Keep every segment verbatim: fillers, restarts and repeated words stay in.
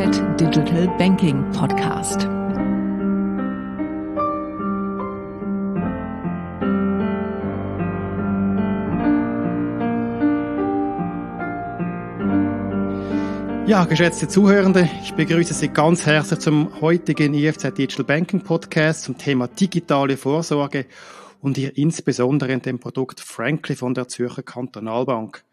E F Z Digital Banking Podcast. Ja, geschätzte Zuhörende, ich begrüße Sie ganz herzlich zum heutigen E F Z Digital Banking Podcast zum Thema digitale Vorsorge und hier insbesondere in dem Produkt Frankly von der Zürcher Kantonalbank.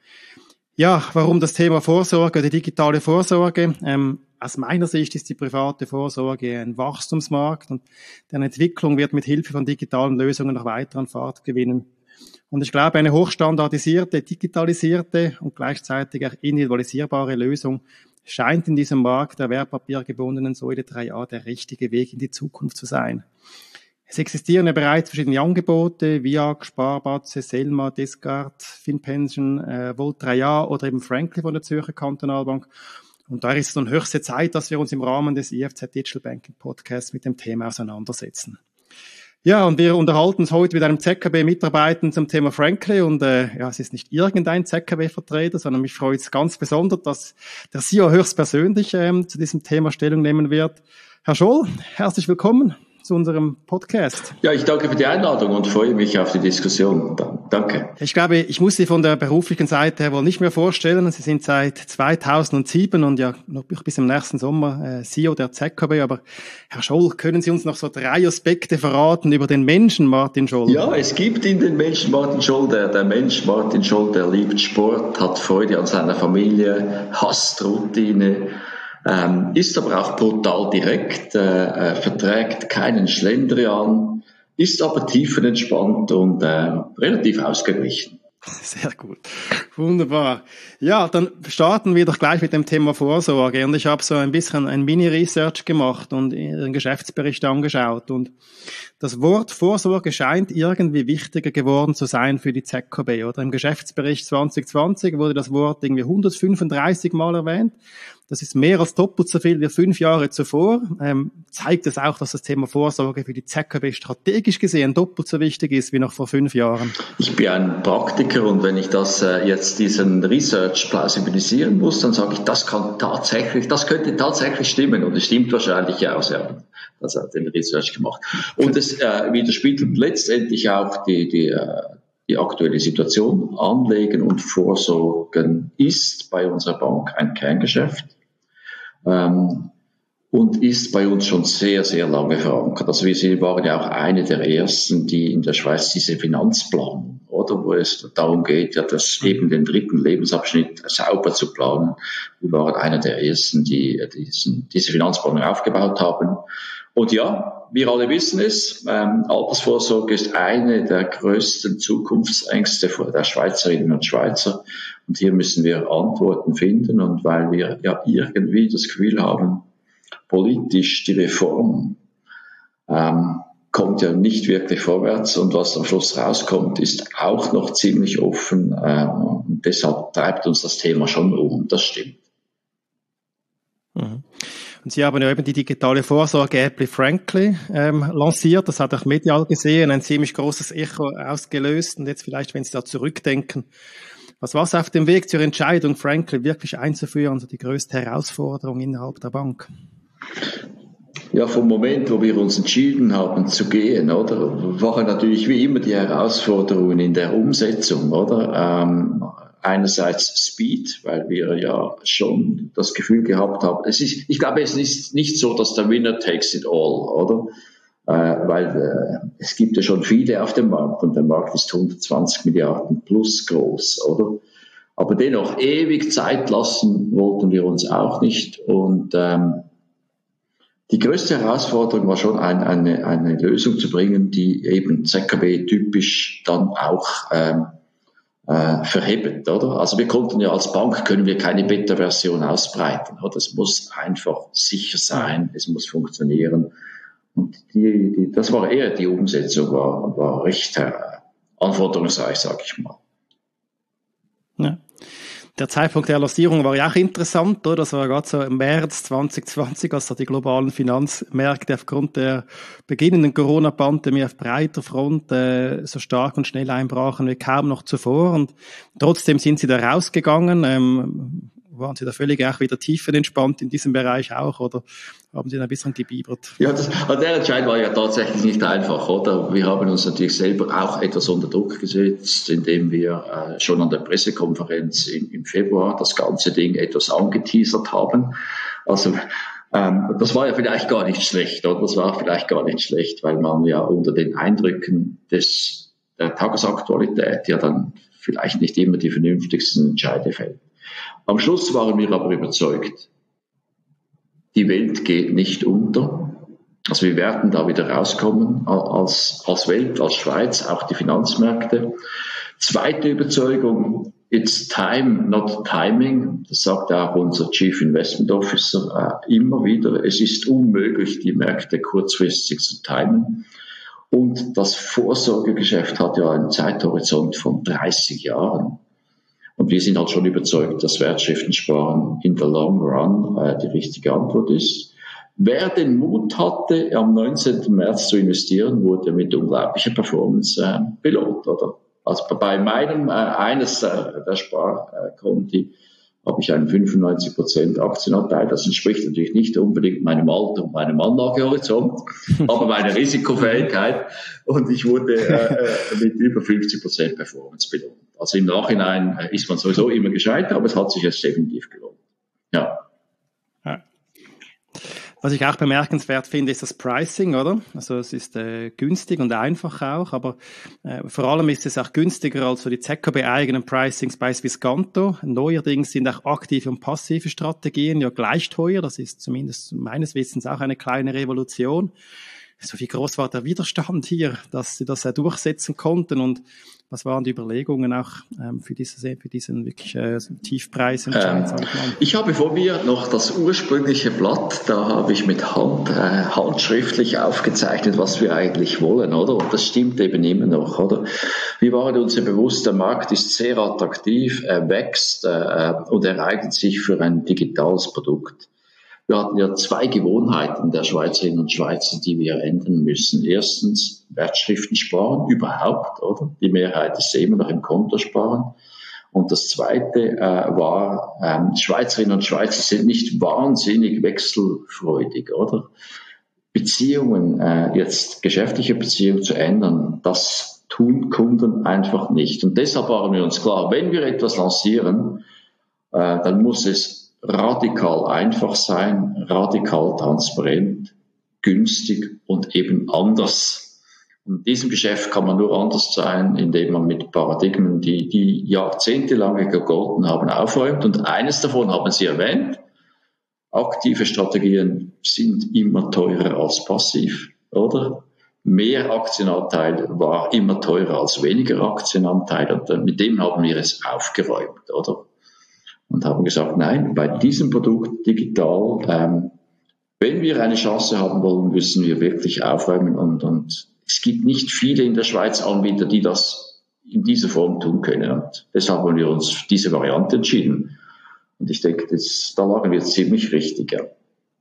Ja, warum das Thema Vorsorge oder digitale Vorsorge? Ähm, aus meiner Sicht ist die private Vorsorge ein Wachstumsmarkt und deren Entwicklung wird mit Hilfe von digitalen Lösungen noch weiter an Fahrt gewinnen. Und ich glaube, eine hochstandardisierte, digitalisierte und gleichzeitig auch individualisierbare Lösung scheint in diesem Markt der wertpapiergebundenen Säule drei a der richtige Weg in die Zukunft zu sein. Es existieren ja bereits verschiedene Angebote, V I A G, Sparbatze, Selma, Discard, FinPension, äh, Volt drei a oder eben Frankly von der Zürcher Kantonalbank. Und da ist es nun höchste Zeit, dass wir uns im Rahmen des E F Z Digital Banking Podcasts mit dem Thema auseinandersetzen. Ja, und wir unterhalten uns heute mit einem Z K B-Mitarbeiter zum Thema Frankly und äh, ja, es ist nicht irgendein Z K B-Vertreter, sondern mich freut es ganz besonders, dass der C E O höchstpersönlich ähm, zu diesem Thema Stellung nehmen wird. Herr Scholl, herzlich willkommen zu unserem Podcast. Ja, ich danke für die Einladung und freue mich auf die Diskussion. Danke. Ich glaube, ich muss Sie von der beruflichen Seite her wohl nicht mehr vorstellen. Sie sind seit zweitausendsieben und ja noch bis zum nächsten Sommer äh, C E O der Z K B. Aber Herr Scholl, können Sie uns noch so drei Aspekte verraten über den Menschen Martin Scholl? Ja, es gibt in den Menschen Martin Scholl, der, der Mensch Martin Scholl, der liebt Sport, hat Freude an seiner Familie, hasst Routine, Ähm, ist aber auch brutal direkt, äh, äh, verträgt keinen Schlendrian, ist aber tiefenentspannt und äh, relativ ausgeglichen. Sehr gut. Wunderbar. Ja, dann starten wir doch gleich mit dem Thema Vorsorge. Und ich habe so ein bisschen ein Mini-Research gemacht und Ihren Geschäftsbericht angeschaut. Und das Wort Vorsorge scheint irgendwie wichtiger geworden zu sein für die Z K B. Oder im Geschäftsbericht zwanzig zwanzig wurde das Wort irgendwie hundertfünfunddreißig Mal erwähnt. Das ist mehr als doppelt so viel wie fünf Jahre zuvor. Ähm, zeigt es auch, dass das Thema Vorsorge für die Z K B strategisch gesehen doppelt so wichtig ist wie noch vor fünf Jahren. Ich bin ein Praktiker und wenn ich das äh, jetzt diesen Research plausibilisieren muss, dann sage ich, das kann tatsächlich, das könnte tatsächlich stimmen und es stimmt wahrscheinlich auch. Ja, das hat den Research gemacht. Und es äh, widerspiegelt letztendlich auch die, die äh, die aktuelle Situation. Anlegen und Vorsorgen ist bei unserer Bank ein Kerngeschäft. Ähm, und ist bei uns schon sehr, sehr lange verankert. Also wir waren ja auch eine der ersten, die in der Schweiz diese Finanzplanung, oder, wo es darum geht, ja, das eben den dritten Lebensabschnitt sauber zu planen. Wir waren einer der ersten, die diesen, diese Finanzplanung aufgebaut haben. Und ja, wir alle wissen es, ähm, Altersvorsorge ist eine der größten Zukunftsängste der Schweizerinnen und Schweizer. Und hier müssen wir Antworten finden. Und weil wir ja irgendwie das Gefühl haben, politisch die Reform ähm, kommt ja nicht wirklich vorwärts. Und was am Schluss rauskommt, ist auch noch ziemlich offen. Ähm, und deshalb treibt uns das Thema schon um. Das stimmt. Mhm. Und Sie haben ja eben die digitale Vorsorge-App Frankly ähm, lanciert. Das hat auch medial gesehen, ein ziemlich großes Echo ausgelöst. Und jetzt vielleicht, wenn Sie da zurückdenken, was war es auf dem Weg zur Entscheidung, Frankly wirklich einzuführen, also die größte Herausforderung innerhalb der Bank? Ja, vom Moment, wo wir uns entschieden haben zu gehen, oder, waren natürlich wie immer die Herausforderungen in der Umsetzung, oder? Ähm, einerseits Speed, weil wir ja schon das Gefühl gehabt haben, es ist, ich glaube, es ist nicht so, dass der Winner takes it all, oder? Äh, weil äh, es gibt ja schon viele auf dem Markt und der Markt ist hundertzwanzig Milliarden plus groß, oder? Aber dennoch ewig Zeit lassen wollten wir uns auch nicht und ähm, die größte Herausforderung war schon ein, eine, eine Lösung zu bringen, die eben Z K B-typisch dann auch ähm, äh, verhebt, oder? Also wir konnten ja als Bank, können wir keine Beta-Version ausbreiten, oder? Es muss einfach sicher sein, es muss funktionieren. Und die, die, das war eher die Umsetzung, war, war recht äh, anforderungsreich, sag ich mal. Ja. Der Zeitpunkt der Lancierung war ja auch interessant, oder? Das war gerade so im März zwanzig zwanzig, als da die globalen Finanzmärkte aufgrund der beginnenden Corona-Pandemie auf breiter Front äh, so stark und schnell einbrachen wie kaum noch zuvor. Und trotzdem sind sie da rausgegangen. Ähm, waren Sie da völlig auch wieder tiefenentspannt in diesem Bereich auch, oder haben Sie da ein bisschen gebiebert? Ja, das, also der Entscheid war ja tatsächlich nicht einfach, oder? Wir haben uns natürlich selber auch etwas unter Druck gesetzt, indem wir äh, schon an der Pressekonferenz im, im Februar das ganze Ding etwas angeteasert haben. Also ähm, das war ja vielleicht gar nicht schlecht, oder? Das war vielleicht gar nicht schlecht, weil man ja unter den Eindrücken des der Tagesaktualität ja dann vielleicht nicht immer die vernünftigsten Entscheide fällt. Am Schluss waren wir aber überzeugt, die Welt geht nicht unter. Also wir werden da wieder rauskommen als, als Welt, als Schweiz, auch die Finanzmärkte. Zweite Überzeugung, it's time, not timing. Das sagt auch unser Chief Investment Officer äh, immer wieder. Es ist unmöglich, die Märkte kurzfristig zu timen. Und das Vorsorgegeschäft hat ja einen Zeithorizont von dreißig Jahren. Und wir sind halt schon überzeugt, dass Wertschriftensparen in the long run äh, die richtige Antwort ist. Wer den Mut hatte, am neunzehnten März zu investieren, wurde mit unglaublicher Performance äh, belohnt, oder? Also bei meinem, äh, eines äh, der Sparkonti habe ich einen fünfundneunzig Prozent Aktienanteil. Das entspricht natürlich nicht unbedingt meinem Alter und meinem Anlagehorizont, aber meiner Risikofähigkeit. Und ich wurde äh, mit über fünfzig Prozent Performance belohnt. Also im Nachhinein ist man sowieso immer gescheitert, aber es hat sich jetzt definitiv gelohnt. Ja. Ja. Was ich auch bemerkenswert finde, ist das Pricing, oder? Also es ist äh, günstig und einfach auch, aber äh, vor allem ist es auch günstiger als so die Z K B-eigenen Pricings bei Swisscanto. Neuerdings sind auch aktive und passive Strategien ja gleich teuer. Das ist zumindest meines Wissens auch eine kleine Revolution. So wie groß war der Widerstand hier, dass sie das äh, durchsetzen konnten, und was waren die Überlegungen auch ähm, für, dieses, für diesen wirklich äh, Tiefpreisentscheid? Ähm, ich habe vor mir noch das ursprüngliche Blatt, da habe ich mit Hand, äh, handschriftlich aufgezeichnet, was wir eigentlich wollen, oder? Und das stimmt eben immer noch, oder? Wir waren uns ja bewusst, der Markt ist sehr attraktiv, er wächst äh, und er eignet sich für ein digitales Produkt. Wir hatten ja zwei Gewohnheiten der Schweizerinnen und Schweizer, die wir ändern müssen. Erstens, Wertschriften sparen, überhaupt, oder? Die Mehrheit ist immer noch im Kontosparen. Und das Zweite äh, war, ähm, Schweizerinnen und Schweizer sind nicht wahnsinnig wechselfreudig, oder? Beziehungen, äh, jetzt geschäftliche Beziehungen zu ändern, das tun Kunden einfach nicht. Und deshalb waren wir uns klar, wenn wir etwas lancieren, äh, dann muss es radikal einfach sein, radikal transparent, günstig und eben anders. Und in diesem Geschäft kann man nur anders sein, indem man mit Paradigmen, die, die jahrzehntelang gegolten haben, aufräumt. Und eines davon haben Sie erwähnt: aktive Strategien sind immer teurer als passiv, oder? Mehr Aktienanteil war immer teurer als weniger Aktienanteil. Und mit dem haben wir es aufgeräumt, oder? Und haben gesagt, nein, bei diesem Produkt digital, ähm, wenn wir eine Chance haben wollen, müssen wir wirklich aufräumen. Und, und es gibt nicht viele in der Schweiz Anbieter, die das in dieser Form tun können. Und deshalb haben wir uns für diese Variante entschieden. Und ich denke, das, da lagen wir ziemlich richtig, ja.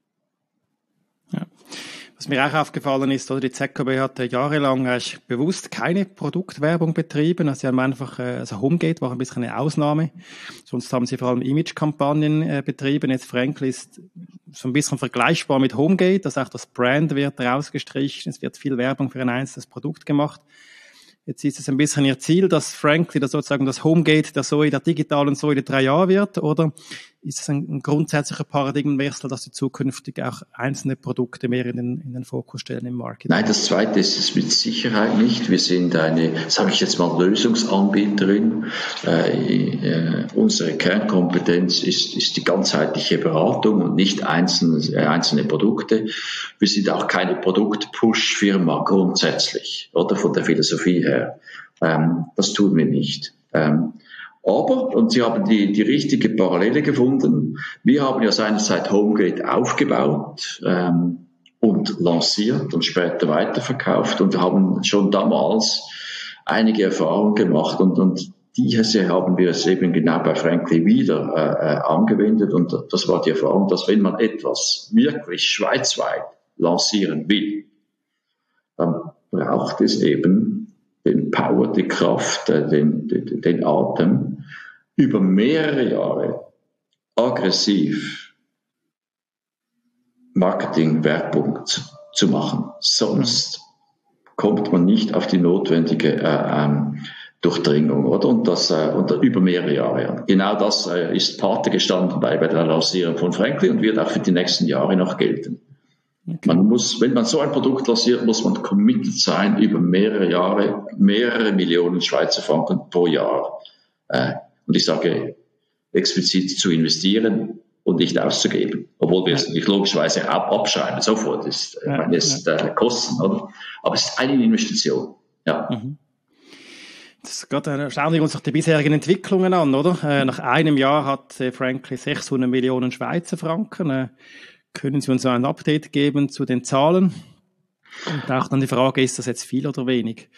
Ja. Was mir auch aufgefallen ist, oder, die Z K B hat jahrelang eigentlich bewusst keine Produktwerbung betrieben. Also sie haben einfach, also Homegate war ein bisschen eine Ausnahme. Sonst haben sie vor allem Image-Kampagnen äh, betrieben. Jetzt Frankly ist so ein bisschen vergleichbar mit Homegate. Also auch das Brand wird rausgestrichen. Es wird viel Werbung für ein einzelnes Produkt gemacht. Jetzt ist es ein bisschen ihr Ziel, dass Frankly, das sozusagen das Homegate der Säule, der digitalen Säule drei Jahre wird, oder ist es ein, ein grundsätzlicher Paradigmenwechsel, dass sie zukünftig auch einzelne Produkte mehr in den, in den Fokus stellen im Marketing? Nein, das Zweite ist es mit Sicherheit nicht. Wir sind eine, sage ich jetzt mal, Lösungsanbieterin. Äh, äh, unsere Kernkompetenz ist, ist die ganzheitliche Beratung und nicht einzelne, äh, einzelne Produkte. Wir sind auch keine Produkt-Push-Firma grundsätzlich, oder von der Philosophie her. Ähm, das tun wir nicht. Ähm, Aber, und Sie haben die, die richtige Parallele gefunden, wir haben ja seinerzeit Homegate aufgebaut ähm, und lanciert und später weiterverkauft und haben schon damals einige Erfahrungen gemacht und, und diese haben wir es eben genau bei Frankly wieder äh, angewendet und das war die Erfahrung, dass wenn man etwas wirklich schweizweit lancieren will, dann braucht es eben den Power, die Kraft, den, den, den Atem, über mehrere Jahre aggressiv Marketing-Werbung zu, zu machen. Sonst mhm. kommt man nicht auf die notwendige äh, ähm, Durchdringung, oder? Und das äh, und über mehrere Jahre. Genau das äh, ist Pate gestanden bei, bei der Lancierung von Frankly und wird auch für die nächsten Jahre noch gelten. Okay. Man muss, wenn man so ein Produkt lanciert, muss man committed sein über mehrere Jahre, mehrere Millionen Schweizer Franken pro Jahr. Äh, und ich sage explizit zu investieren und nicht auszugeben, obwohl wir es nicht logischerweise ab, abschreiben. Sofort ist, ja, meine, es ist äh, Kosten, oder? Aber es ist eine Investition. Ja. Mhm. Das geht, äh, schauen wir uns doch die bisherigen Entwicklungen an, oder? Äh, nach einem Jahr hat äh, Frankly sechshundert Millionen Schweizer Franken. Äh, können Sie uns ein Update geben zu den Zahlen? Und auch dann die Frage, ist das jetzt viel oder wenig?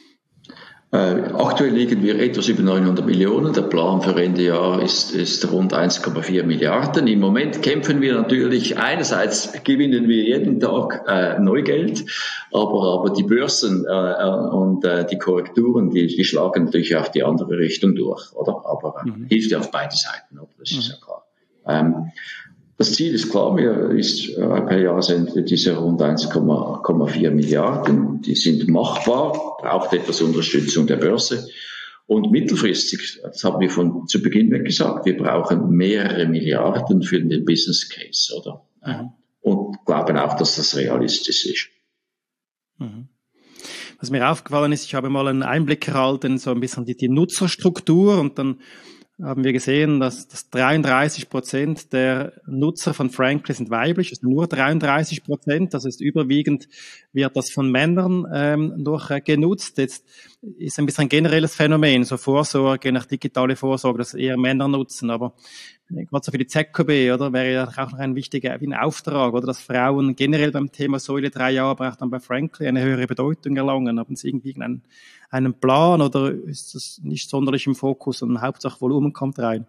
Äh, aktuell liegen wir etwas über neunhundert Millionen. Der Plan für Ende Jahr ist, ist rund eins Komma vier Milliarden. Im Moment kämpfen wir natürlich, einerseits gewinnen wir jeden Tag äh, Neugeld, aber, aber die Börsen äh, und äh, die Korrekturen, die, die schlagen natürlich auf die andere Richtung durch, oder? Aber äh, mhm. hilft ja auf beide Seiten, oder? Das mhm. ist ja klar. Ähm, Das Ziel ist klar, mir ist äh, per Jahresende diese rund eins Komma vier Milliarden, die sind machbar, braucht etwas Unterstützung der Börse. Und mittelfristig, das haben wir von zu Beginn weg gesagt, wir brauchen mehrere Milliarden für den Business Case, oder? Mhm. Und glauben auch, dass das realistisch ist. Mhm. Was mir aufgefallen ist, ich habe mal einen Einblick erhalten, so ein bisschen die, die Nutzerstruktur, und dann haben wir gesehen, dass, dass dreiunddreißig Prozent der Nutzer von Frankly sind weiblich, also nur dreiunddreißig Prozent, das ist überwiegend, wird das von Männern ähm, noch äh, genutzt. Jetzt ist ein bisschen ein generelles Phänomen, so Vorsorge, nach digitale Vorsorge, das eher Männer nutzen, aber gerade so für die Z K B, oder, wäre ja auch noch ein wichtiger wie ein Auftrag, oder, dass Frauen generell beim Thema Säule drei Jahre braucht dann bei Frankly eine höhere Bedeutung erlangen. Haben Sie irgendwie einen, einen Plan, oder ist das nicht sonderlich im Fokus und Hauptsache Volumen kommt rein?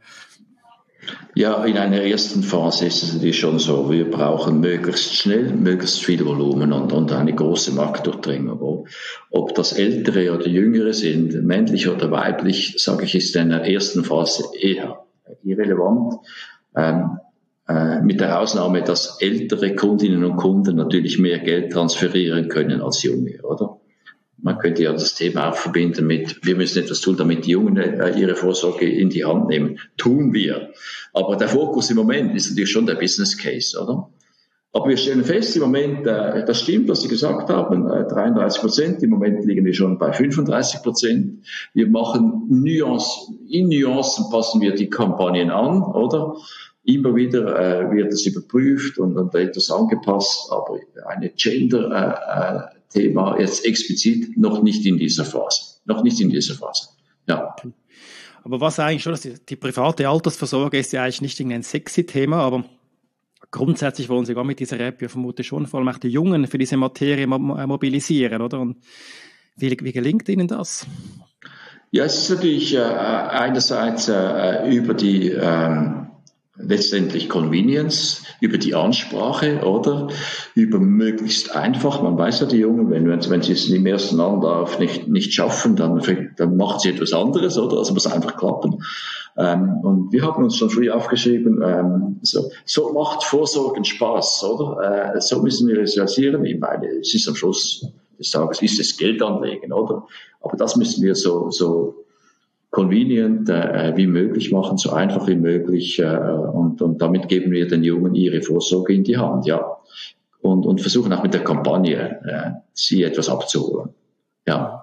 Ja, in einer ersten Phase ist es natürlich schon so, wir brauchen möglichst schnell, möglichst viel Volumen und, und eine große Marktdurchdringung. Ob das Ältere oder Jüngere sind, männlich oder weiblich, sage ich, ist in der ersten Phase eher irrelevant, ähm, äh, mit der Ausnahme, dass ältere Kundinnen und Kunden natürlich mehr Geld transferieren können als junge, oder? Man könnte ja das Thema auch verbinden mit, wir müssen etwas tun, damit die Jungen äh, ihre Vorsorge in die Hand nehmen. Tun wir. Aber der Fokus im Moment ist natürlich schon der Business Case, oder? Aber wir stellen fest, im Moment, äh, das stimmt, was Sie gesagt haben, äh, dreiunddreißig Prozent, im Moment liegen wir schon bei fünfunddreißig Prozent. Wir machen Nuancen, in Nuancen passen wir die Kampagnen an, oder? Immer wieder äh, wird es überprüft und, und etwas angepasst, aber eine Gender- äh, Thema jetzt explizit noch nicht in dieser Phase. Noch nicht in dieser Phase. Ja. Okay. Aber was eigentlich schon, die, die private Altersvorsorge ist ja eigentlich nicht ein sexy Thema, aber grundsätzlich wollen Sie gar mit dieser App ja vermutlich schon vor allem auch die Jungen für diese Materie mobilisieren, oder? Und wie, wie gelingt Ihnen das? Ja, es ist natürlich äh, einerseits äh, über die ähm, letztendlich Convenience, über die Ansprache, oder? Über möglichst einfach. Man weiß ja, die Jungen, wenn, wenn sie es im ersten Anlauf nicht, nicht schaffen, dann, dann macht sie etwas anderes, oder? Also muss einfach klappen. Ähm, und wir haben uns schon früh aufgeschrieben, ähm, so, so macht Vorsorgen Spaß, oder? Äh, so müssen wir es realisieren. Ich meine, es ist am Schluss des Tages, ist es Geld anlegen, oder? Aber das müssen wir so, so, convenient äh, wie möglich machen, so einfach wie möglich, äh, und, und damit geben wir den Jungen ihre Vorsorge in die Hand, ja. Und, und versuchen auch mit der Kampagne äh, sie etwas abzuholen, ja.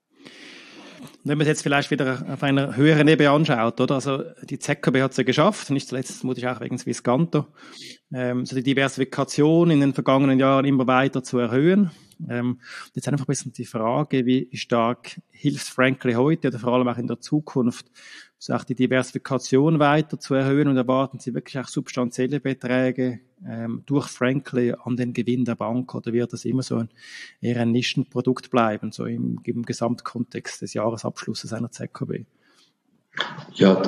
Wenn man es jetzt vielleicht wieder auf einer höheren Ebene anschaut, oder? Also die Z K B hat es ja geschafft, nicht zuletzt vermutlich auch wegen Swisscanto, ähm, so die Diversifikation in den vergangenen Jahren immer weiter zu erhöhen. Ähm, jetzt einfach ein bisschen die Frage, wie stark hilft Frankly heute oder vor allem auch in der Zukunft, so auch die Diversifikation weiter zu erhöhen, und erwarten Sie wirklich auch substanzielle Beträge ähm, durch Frankly an den Gewinn der Bank, oder wird das immer so ein eher ein Nischenprodukt bleiben, so im, im Gesamtkontext des Jahresabschlusses einer Z K B? Ja,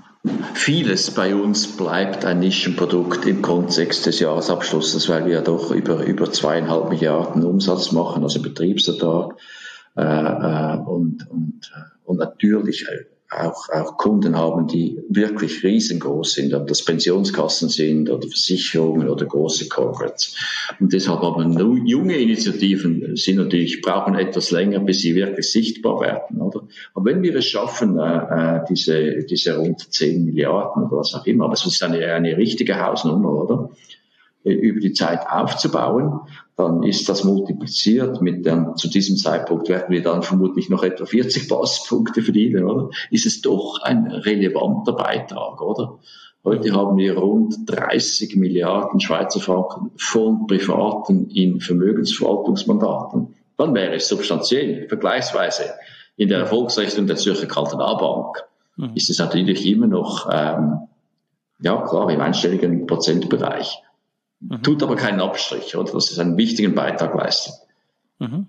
vieles bei uns bleibt ein Nischenprodukt im Kontext des Jahresabschlusses, weil wir ja doch über, über zweieinhalb Milliarden Umsatz machen, also Betriebsertrag, äh, und, und, und natürlich auch, auch Kunden haben, die wirklich riesengroß sind, ob das Pensionskassen sind oder Versicherungen oder große Corporates. Und deshalb haben wir junge Initiativen, sind natürlich, brauchen etwas länger, bis sie wirklich sichtbar werden, oder? Aber wenn wir es schaffen, äh, diese, diese rund zehn Milliarden oder was auch immer, aber es ist eine, eine richtige Hausnummer, oder? Über die Zeit aufzubauen, dann ist das multipliziert mit dann, zu diesem Zeitpunkt werden wir dann vermutlich noch etwa vierzig Basispunkte verdienen, oder? Ist es doch ein relevanter Beitrag, oder? Heute haben wir rund dreißig Milliarden Schweizer Franken von Privaten in Vermögensverwaltungsmandaten. Dann wäre es substanziell, vergleichsweise in der Erfolgsrechnung der Zürcher Kantonalbank mhm. ist es natürlich immer noch, ähm, ja klar, im einstelligen Prozentbereich. Mhm. Tut aber keinen Abstrich, oder? Das ist einen wichtigen Beitrag leistet. Mhm.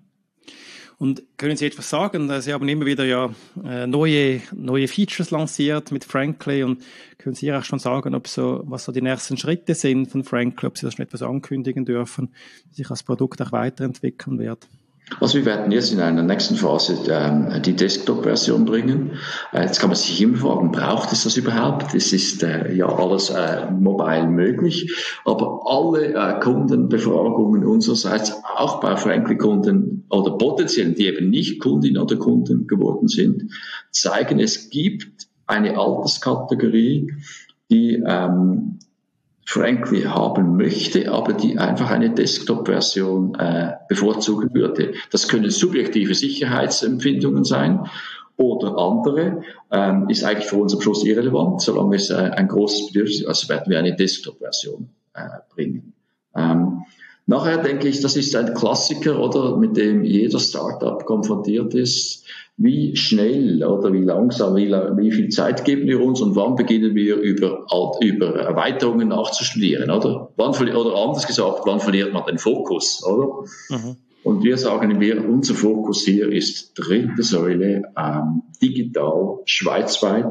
Und können Sie etwas sagen? Sie haben immer wieder ja äh, neue neue Features lanciert mit Frankly und können Sie auch schon sagen, ob so was so die nächsten Schritte sind von Frankly, ob Sie das schon etwas ankündigen dürfen, wie sich das Produkt auch weiterentwickeln wird? Also wir werden jetzt in einer nächsten Phase ähm, die Desktop-Version bringen. Äh, jetzt kann man sich immer fragen, braucht es das überhaupt? Es ist äh, ja alles äh, mobile möglich, aber alle äh, Kundenbefragungen unsererseits, auch bei Frankly-Kunden oder potenziellen, die eben nicht Kundin oder Kunden geworden sind, zeigen, es gibt eine Alterskategorie, die ähm, Frankly haben möchte, aber die einfach eine Desktop-Version äh, bevorzugen würde. Das können subjektive Sicherheitsempfindungen sein oder andere. Ähm, ist eigentlich für uns am Schluss irrelevant, solange es äh, ein großes Bedürfnis ist. Also werden wir eine Desktop-Version äh, bringen. Ähm, nachher denke ich, das ist ein Klassiker, oder, mit dem jeder Startup konfrontiert ist. Wie schnell oder wie langsam, wie, wie viel Zeit geben wir uns und wann beginnen wir über, über Erweiterungen nachzustudieren, oder? Wann, oder anders gesagt, wann verliert man den Fokus, oder? Mhm. Und wir sagen, wir, unser Fokus hier ist dritte Säule, ähm, digital, schweizweit.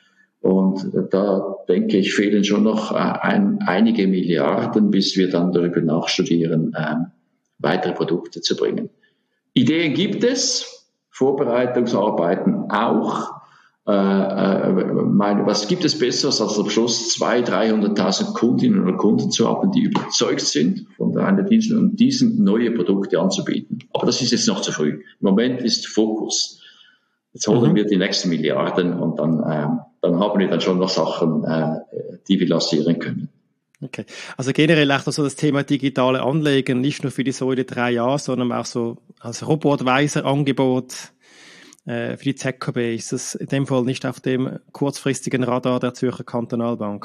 Und da denke ich, fehlen schon noch äh, ein, einige Milliarden, bis wir dann darüber nachstudieren, äh, weitere Produkte zu bringen. Ideen gibt es. Vorbereitungsarbeiten auch. Äh, äh, meine, was gibt es Besseres, als am Schluss zweihunderttausend, dreihunderttausend Kundinnen oder Kunden zu haben, die überzeugt sind von einer Dienst und diesen neue Produkte anzubieten. Aber das ist jetzt noch zu früh. Im Moment ist Fokus. Jetzt holen mhm. wir die nächsten Milliarden und dann, äh, dann haben wir dann schon noch Sachen, äh, die wir lancieren können. Okay. Also generell auch so das Thema digitale Anlegen, nicht nur für die Säule drei a, sondern auch so als Robo-Advisor-Angebot äh, für die Z K B. Ist das in dem Fall nicht auf dem kurzfristigen Radar der Zürcher Kantonalbank?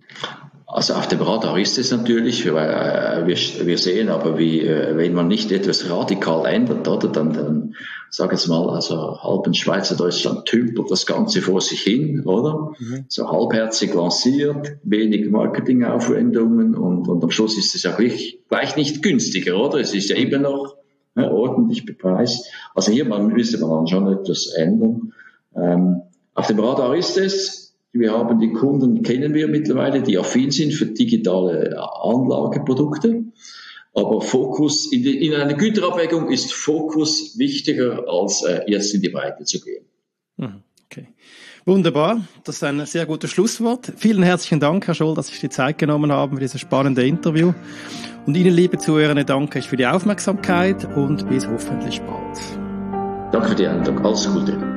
Also auf dem Radar ist es natürlich, weil äh, wir, wir sehen aber, wie äh, wenn man nicht etwas radikal ändert, oder, dann, dann sag jetzt mal, also halb in Schweizer Deutschland tümpelt das Ganze vor sich hin, oder? Mhm. So halbherzig lanciert, wenig Marketingaufwendungen und, und am Schluss ist es ja gleich, gleich nicht günstiger, oder? Es ist ja immer noch ja, ordentlich bepreist. Also hier man, müsste man schon etwas ändern. Ähm, auf dem Radar ist es. Wir haben die Kunden, kennen wir mittlerweile, die affin sind für digitale Anlageprodukte. Aber Fokus, in, die, in einer Güterabwägung ist Fokus wichtiger, als äh, jetzt in die Breite zu gehen. Okay. Wunderbar. Das ist ein sehr gutes Schlusswort. Vielen herzlichen Dank, Herr Scholl, dass Sie sich die Zeit genommen haben für dieses spannende Interview. Und Ihnen, liebe Zuhörer, danke ich für die Aufmerksamkeit und bis hoffentlich bald. Danke für die Einladung. Alles Gute.